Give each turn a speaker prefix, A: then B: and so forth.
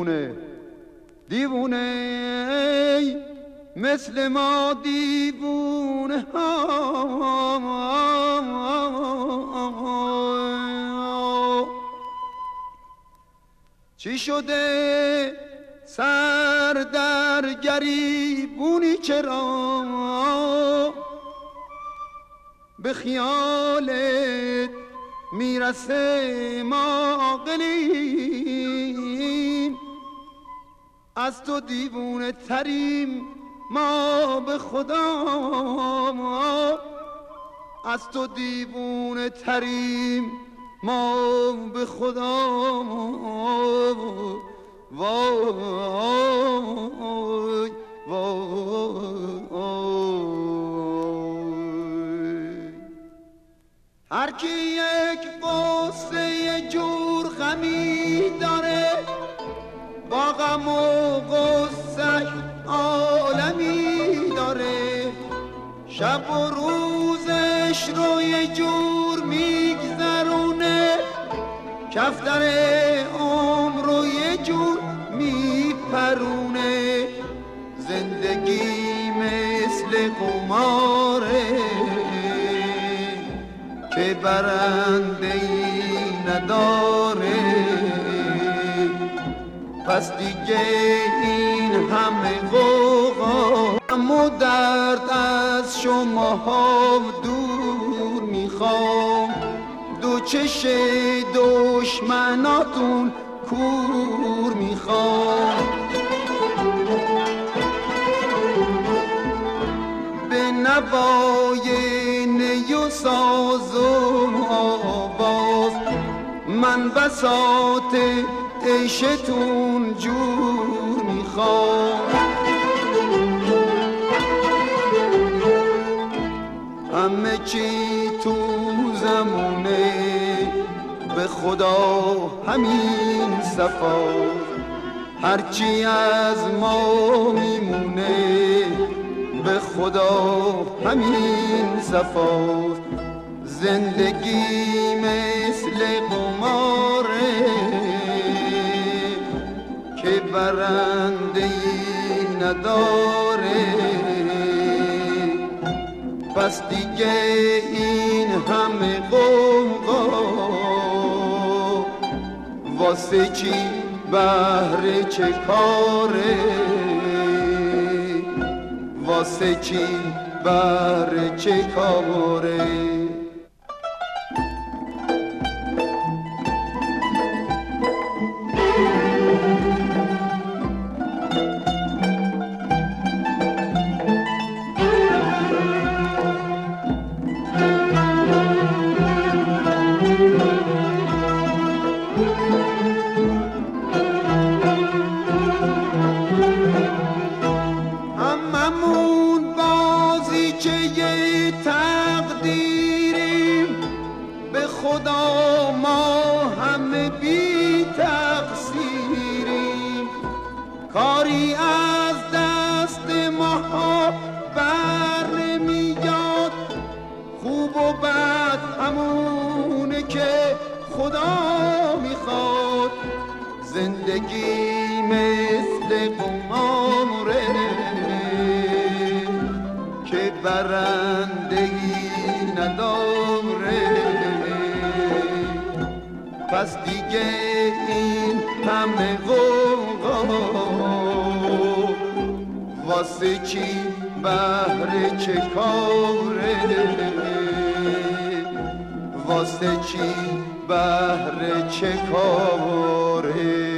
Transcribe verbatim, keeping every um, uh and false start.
A: دیوونه دیوونه مثل ما دیوونه چی شده سر در گریبونی چرا به خیالت میرسه ما عاقلیم از تو دیوونه تریم ما به خدا از تو دیوونه تریم ما به خدا وای وای هر کی یک قصه جور غمی داره با غم و غصه عالمی داره شب و روزش رو یه جور میگذرونه کفتر عمر رو یه جور میپرونه زندگی مثل قماره که برنده ای نداره پس دیگه این همه غوغا اما درد از شما ها دور میخوام دو چش دشمناتون کور میخوام به نوای نی و ساز و آواز من بساط عیشتون جور میخوام همه چی تو زمونه به خدا همین صفا هرچی از ما میمونه به خدا همین صفا زندگی مثل قماره که برنده ای نداره پس دیگه این همه غوغا واسه چی بهر چه کاره واسه چی بهر چه کاره خدا ما همه بی تقصیریم کاری از دست ما بر نمیاد خوب و بد همونه که خدا میخواد زندگی مثل قماره که برندگی نداره پس دیگه این همه غوغا واسه چی بهر چه کاره واسه چی بهر چه کاره